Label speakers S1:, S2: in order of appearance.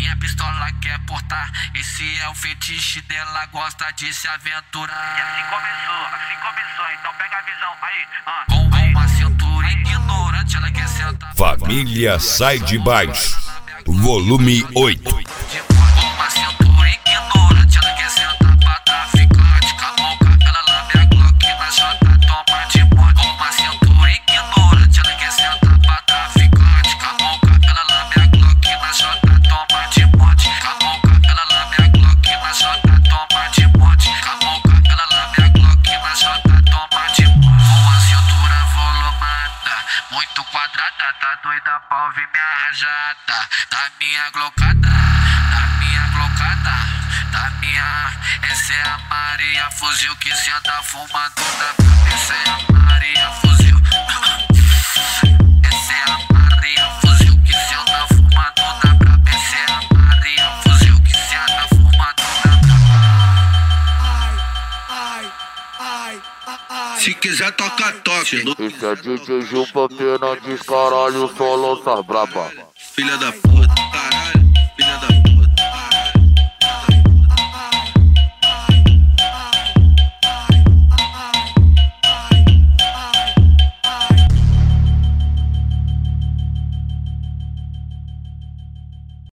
S1: Minha pistola quer portar, esse é o fetiche dela, gosta de se aventurar.
S2: E assim começou, então pega a visão aí.
S1: Com uma cintura ignorante, ela quer sentar.
S3: Família Sai de Baixo, volume 8.
S1: Com uma cintura ignorante, ela quer sentar pra traficante. Com a boca, ela lambe a Glock na chota, toma de monte. Com uma cintura ignorante, ela quer sentar pra traficante. Com a boca, ela lambe a Glock na chota, toma de monte. Com a boca, ela lambe a Glock na chota, toma de monte. Com a boca, ela lambe a Glock na chota, toma de monte. Com a cintura volumada, muito quadrada, tá doida pra ouvir minha rajada. Da minha glocada, da minha glocada, da minha. Essa é a Maria Fuzil que senta fumando da braba. Essa é a Maria Fuzil. Essa é a Maria Fuzil que senta fumando da braba. Essa é a Maria Fuzil que senta fumando da braba.
S4: Se quiser toca, toque.
S5: Esse é DJ Gil porque não diz caralho, só lança braba.
S4: Filha da puta, caralho, filha da puta.